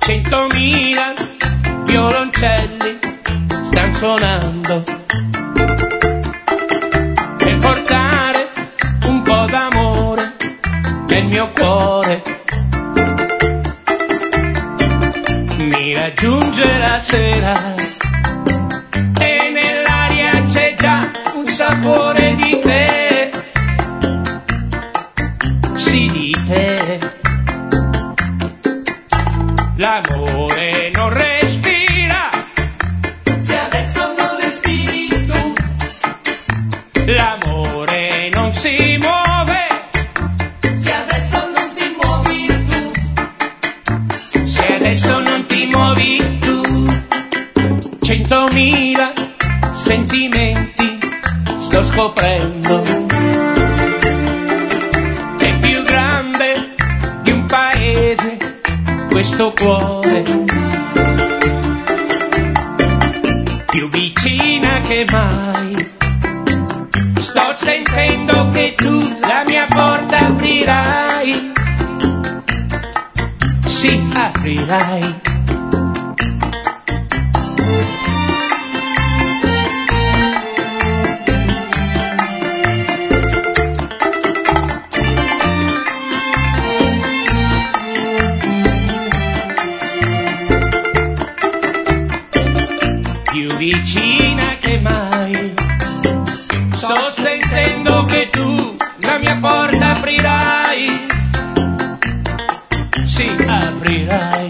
100.000 violoncelli stanno suonando per portare un po' d'amore nel mio cuore. Mi raggiunge la sera e nell'aria c'è già un sapore di te, sì di te. L'amore non respira se adesso non respiri tu, l'amore non si muove se adesso non ti muovi tu, se adesso non ti muovi tu. 100.000 sentimenti sto scoprendo, è più grande di un paese questo cuore, più vicina che mai. Sto sentendo che tu la mia porta aprirai, sì aprirai. Più vicina che mai, sto sentendo che tu la mia porta aprirai, sì aprirai.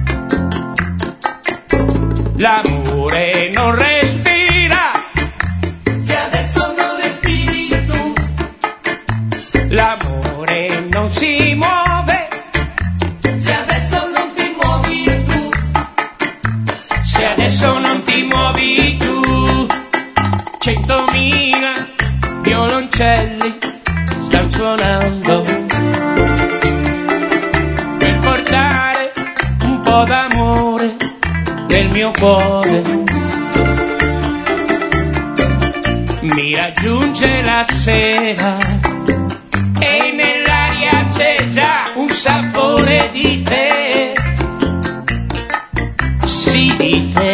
L'amore non respira se adesso non respiri tu, l'amore non si muove se adesso non ti muovi tu, se adesso non ti muovi tu. 100.000 violoncelli stanno suonando per portare un po' d'amore nel mio cuore. Mi raggiunge la sera e nell'aria c'è già un sapore di te, sì di te.